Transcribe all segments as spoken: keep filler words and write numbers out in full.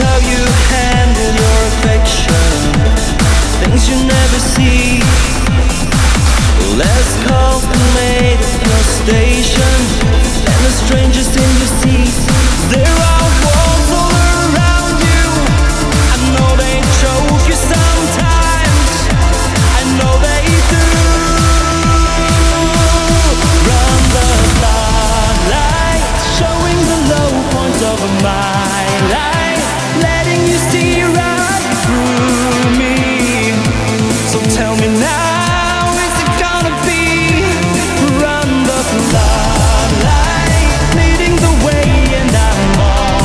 how you handle your affection, things you never see. Less calculated your station than the strangest in your seat. There are walls all around you. I know they choke you sometimes. I know they do. Run the spotlight, showing the low points of my life, letting you see right through me. So tell me now, is it gonna be? Run the spotlight, leading the way, and I'm on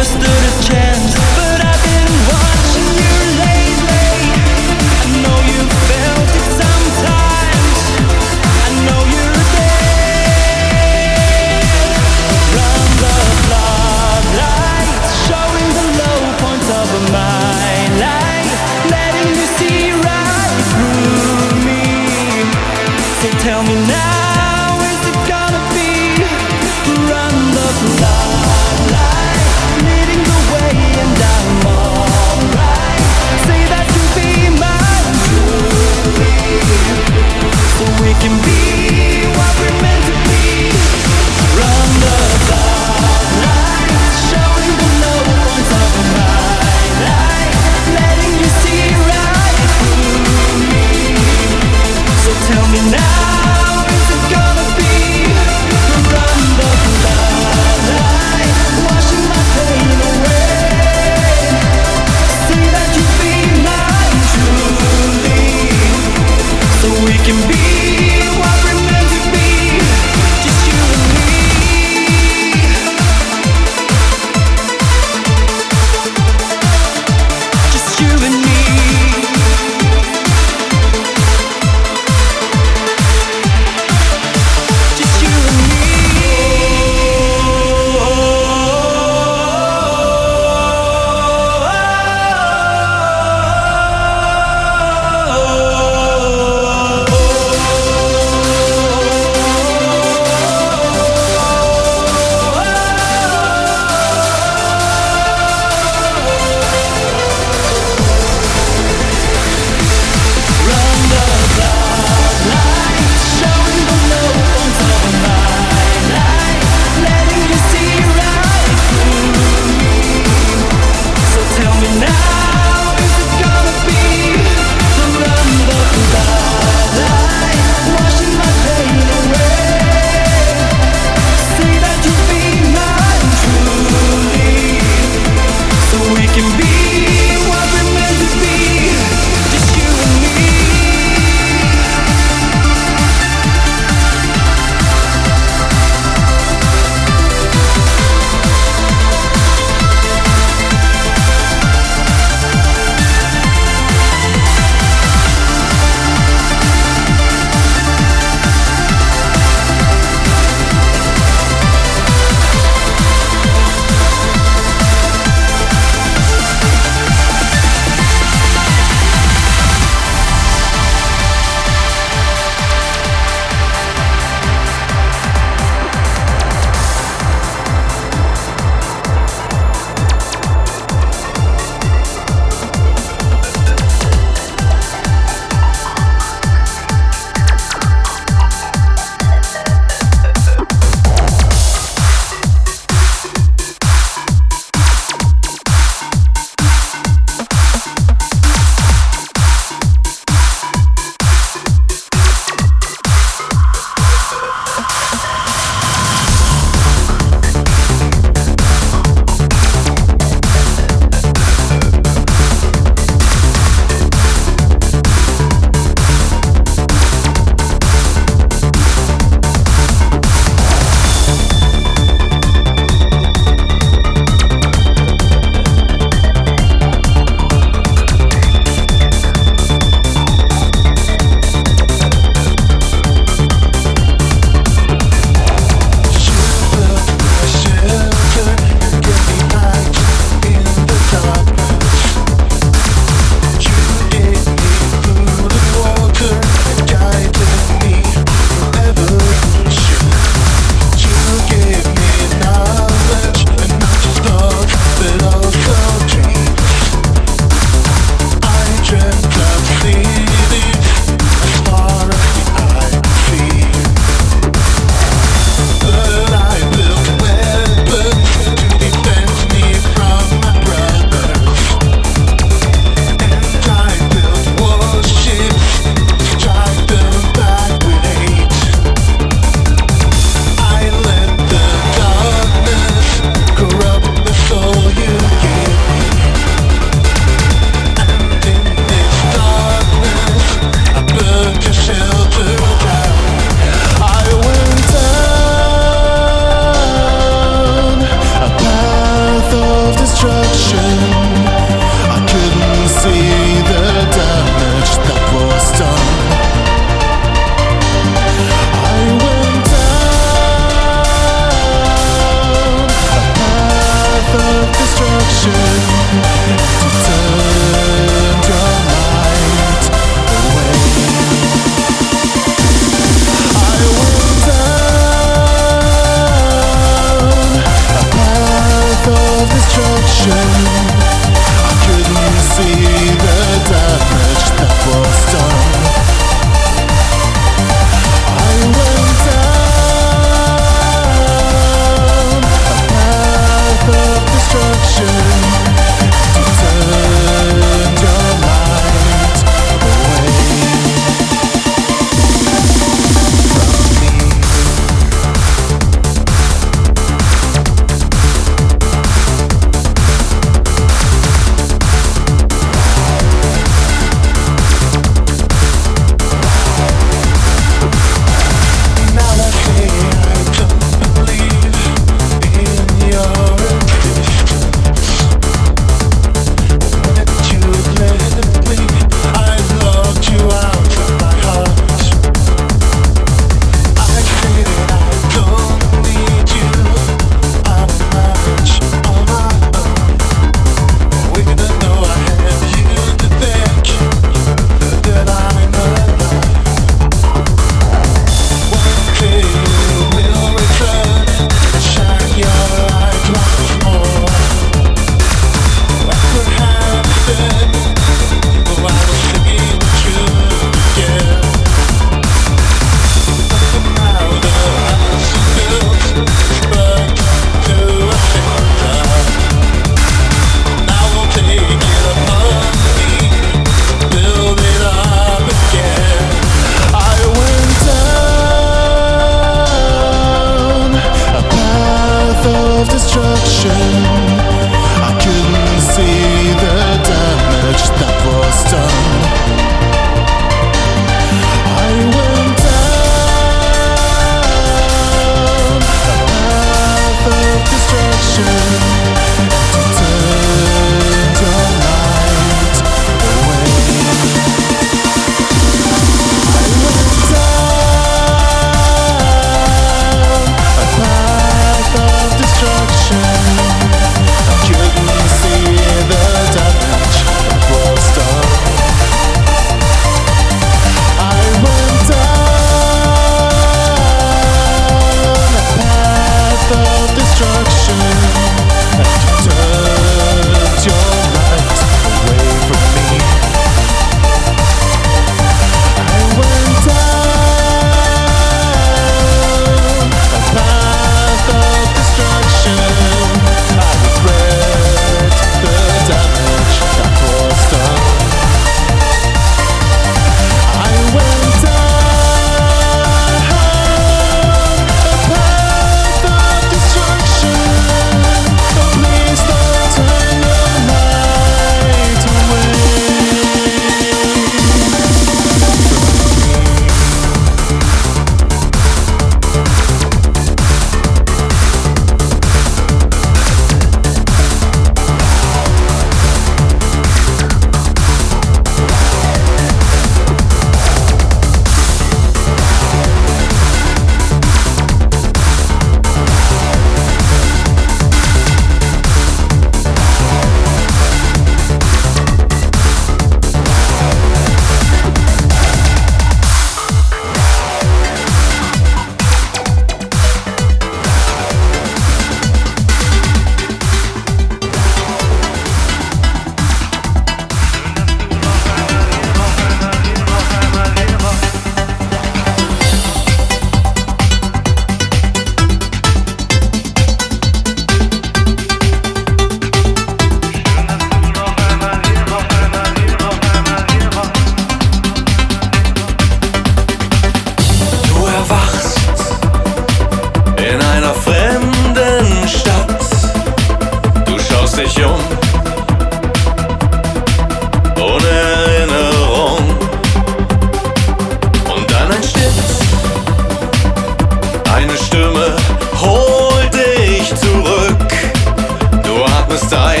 Stimme holt dich zurück. Du atmest ein,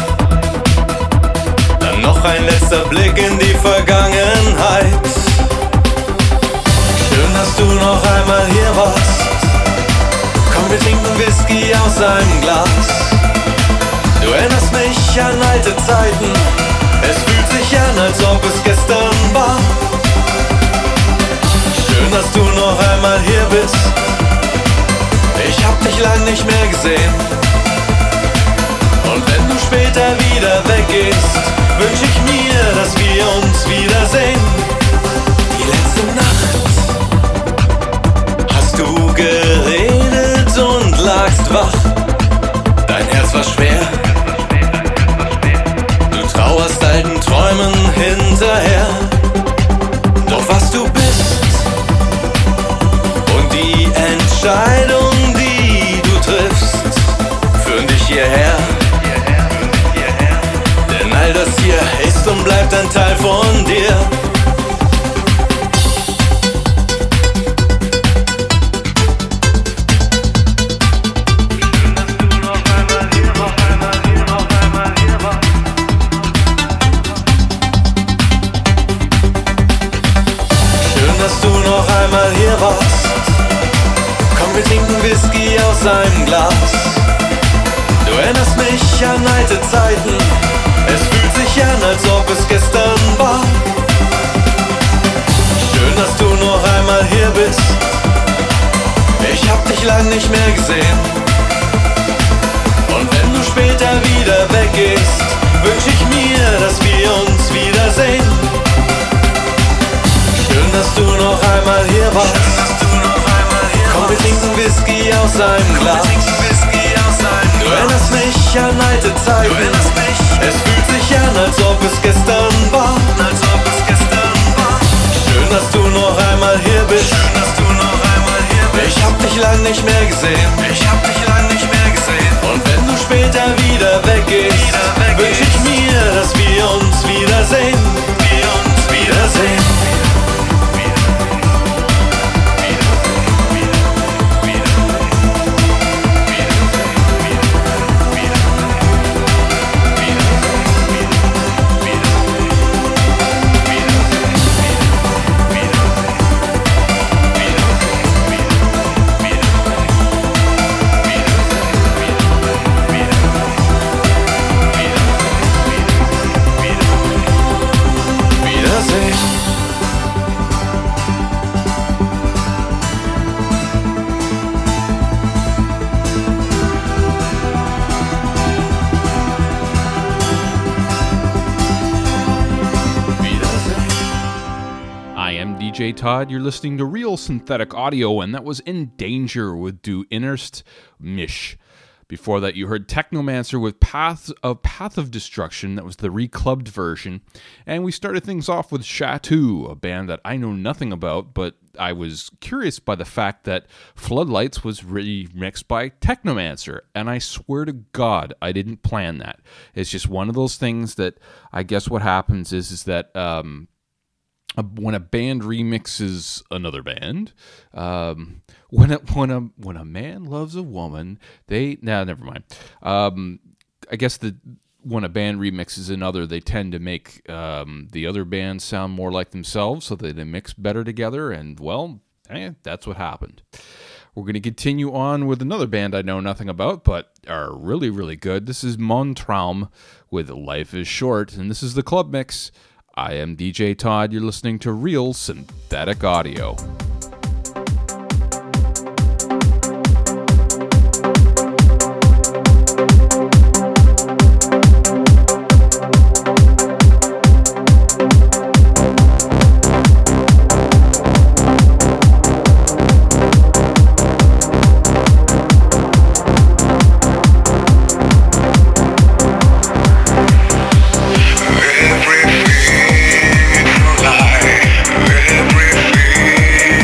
dann noch ein letzter Blick in die Vergangenheit. Schön, dass du noch einmal hier warst. Komm, wir trinken Whisky aus einem Glas. Du erinnerst mich an alte Zeiten. Es fühlt sich an, als ob es gestern war. Schön, dass du noch einmal hier bist. Ich hab dich lang nicht mehr gesehen. Und wenn du später wieder weggehst, wünsch ich mir, dass wir uns wiedersehen. Die letzte Nacht hast du geredet und lagst wach. Dein Herz war schwer. Du trauerst alten Träumen hinterher. Doch was du bist und die Entscheidung, die du triffst, führen dich hierher. Denn all das hier ist und bleibt ein Teil von dir. Hier warst. Komm, wir trinken Whisky aus einem Glas. Du erinnerst mich an alte Zeiten. Es fühlt sich an, als ob es gestern war. Schön, dass du noch einmal hier bist. Ich hab dich lang nicht mehr gesehen. Und wenn du später wieder weggehst, wünsch ich mir, dass wir uns wiedersehen. Schön, dass du noch einmal hier warst. Komm, wir trinken Whisky aus einem Glas. Du erinnerst mich an alte Zeiten. Es fühlt sich an, als ob es gestern war. Schön, dass du noch einmal hier bist. Ich hab dich lang nicht mehr gesehen. Und wenn du später wieder weggehst, wünsch ich mir, dass wir uns wiedersehen. Wiedersehen. D J Todd, you're listening to Real Synthetic Audio, and that was In Danger with Du Innerst Mich. Before that, you heard Technomancer with Path of Path of Destruction. That was the reclubbed version. And we started things off with Chateau, a band that I know nothing about, but I was curious by the fact that Floodlights was remixed by Technomancer. And I swear to God, I didn't plan that. It's just one of those things that I guess what happens is, is that... Um, when a band remixes another band, um, when a, when a when a man loves a woman, they nah, never mind. Um, I guess the when a band remixes another, they tend to make um, the other band sound more like themselves, so that they mix better together. And well, eh, that's what happened. We're going to continue on with another band I know nothing about, but are really really good. This is Mon Traum with Life Is Short, and this is the Club Mix. I am D J Todd. You're listening to Real Synthetic Audio. Everything in life, everything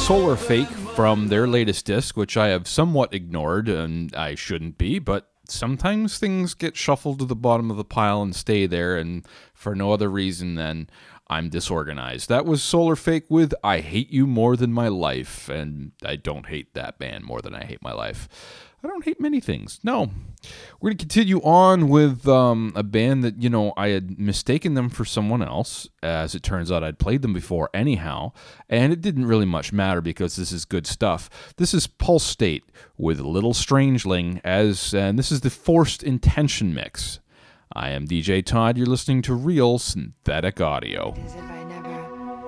Solar Fake from their latest disc, which I have somewhat ignored, and I shouldn't be, but sometimes things get shuffled to the bottom of the pile and stay there, and for no other reason than I'm disorganized. That was Solar Fake with I Hate You More Than My Life, and I don't hate that band more than I hate my life. I don't hate many things. No. We're going to continue on with um, a band that, you know, I had mistaken them for someone else. As it turns out, I'd played them before anyhow, and it didn't really much matter because this is good stuff. This is Pulse State with Little Strangeling, as, and this is the Forced Intention mix. I am D J Todd. You're listening to Real Synthetic Audio. As if I never,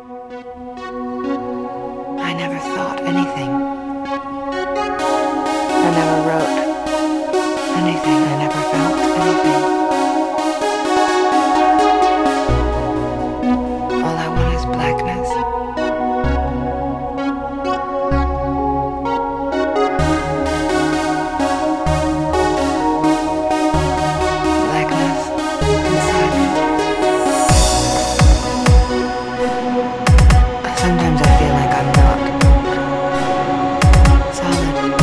I never thought anything. I never wrote anything, I never felt anything. All I want is blackness. Blackness inside me. Sometimes I feel like I'm not solid.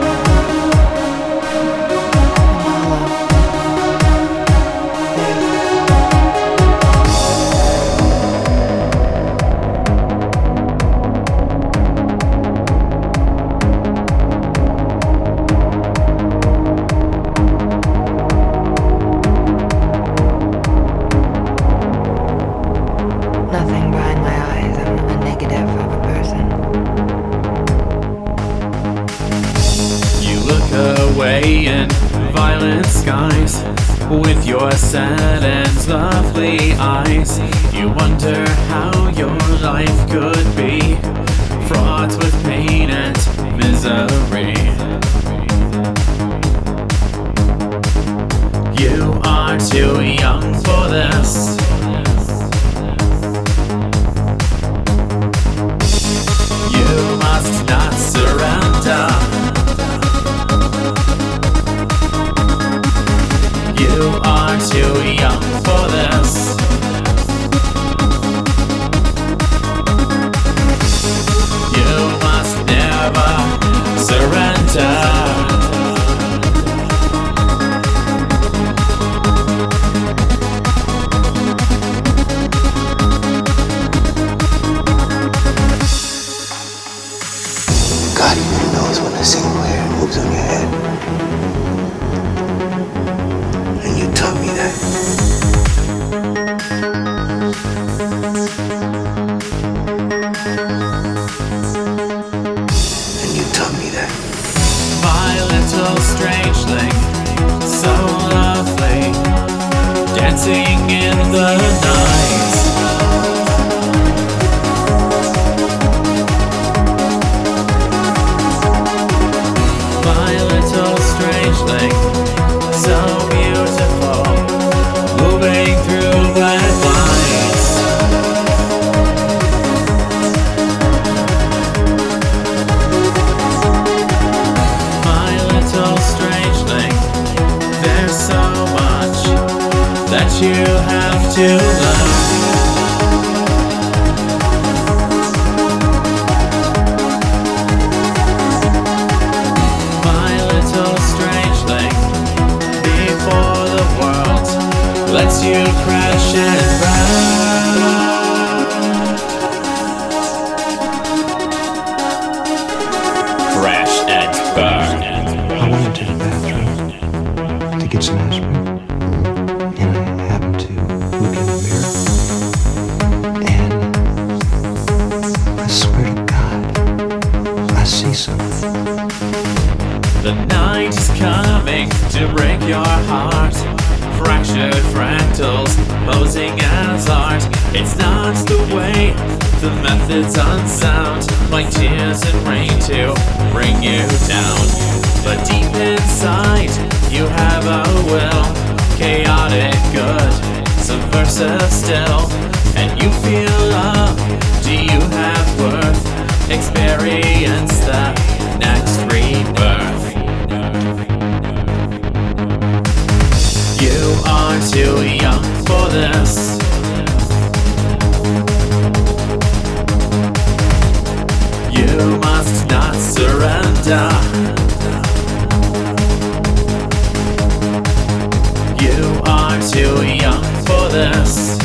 Nothing behind my eyes. I'm a negative of a person. You look away in violet skies with your sad and lovely eyes. You wonder how your life could be fraught with pain and misery. You are too young for this. You must not surrender. You are too young for this. You must never surrender. God even knows when a single hair moves on your head. And you taught me that. And you taught me that. My little strangeling, so lovely, dancing in the night. My little strangeling, so beautiful, moving through red lights. My little strangeling, there's so much that you have to learn. Lets you crash and burn. Crash and burn. I went into the bathroom to get some aspirin. And I happened to look in the mirror. And I swear to God, I see something. The night is coming to break your heart. Fractured fractals posing as art. It's not the way, the method's unsound, like tears and rain to bring you down. But deep inside, you have a will, chaotic good, subversive still. And you feel love, do you have worth? Experience the next rebirth. You are too young for this. You surrender. You are too young for this.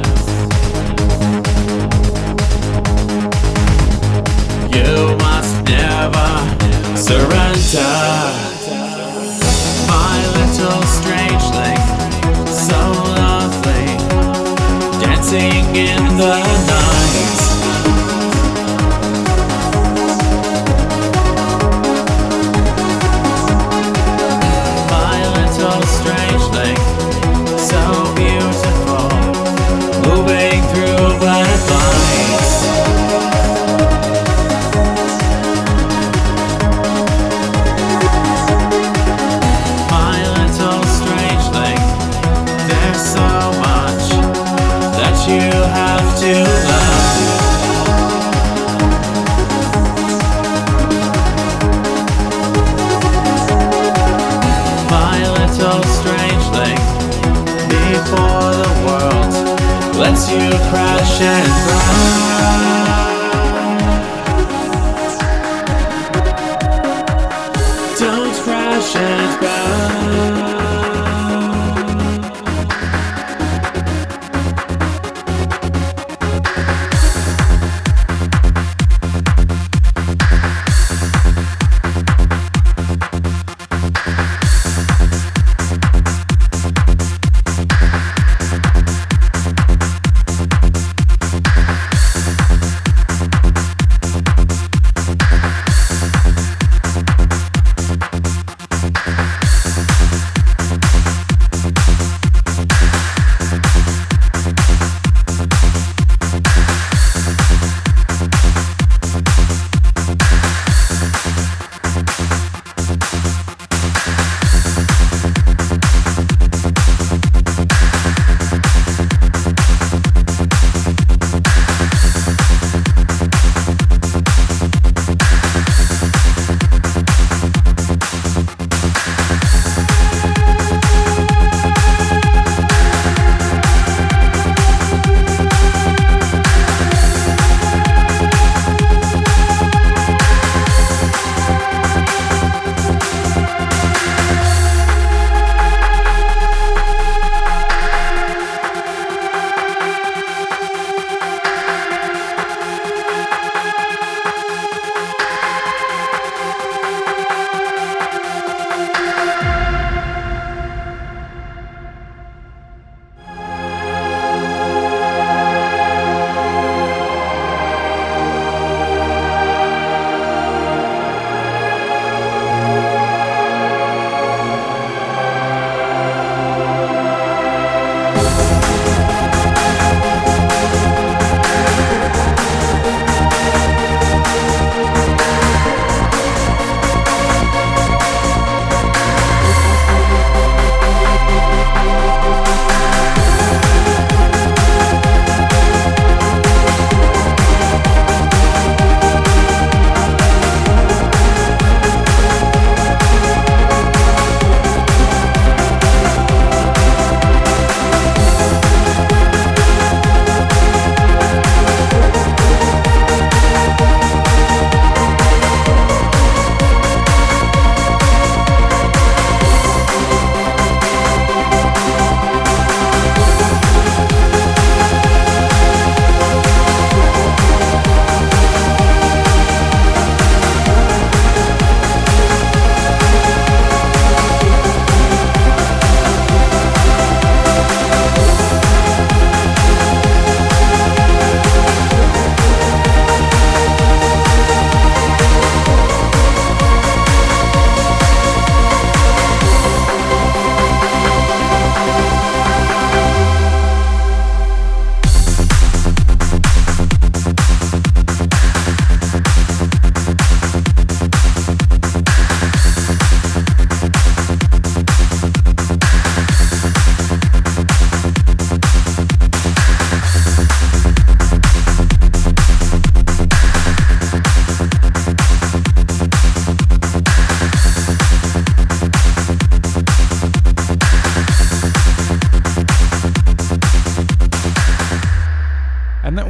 You must never surrender. My little strangeling, so lovely, dancing in the night. My little strangeling, so beautiful, moving through black lights. My little strangeling, there's so much that you have to learn. My little strangeling, before the world lets you crash and burn. Don't crash and burn.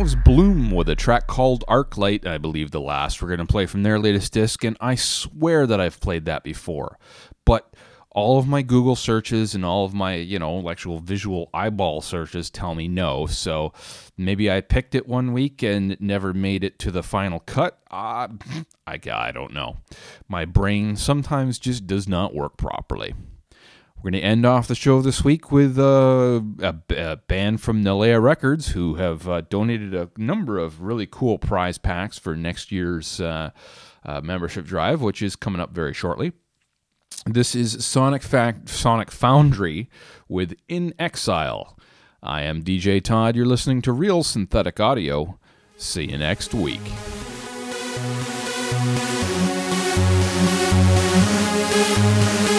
was Bloom with a track called Arclight, I believe the last we're going to play from their latest disc, and I swear that I've played that before. But all of my Google searches and all of my, you know, actual visual eyeball searches tell me no, so maybe I picked it one week and never made it to the final cut. Uh, I, I don't know. My brain sometimes just does not work properly. We're going to end off the show this week with uh, a, a band from Nalea Records who have uh, donated a number of really cool prize packs for next year's uh, uh, membership drive, which is coming up very shortly. This is Sonic Fact, Sonic Foundry with In Exile. I am D J Todd. You're listening to Real Synthetic Audio. See you next week. We'll be right back.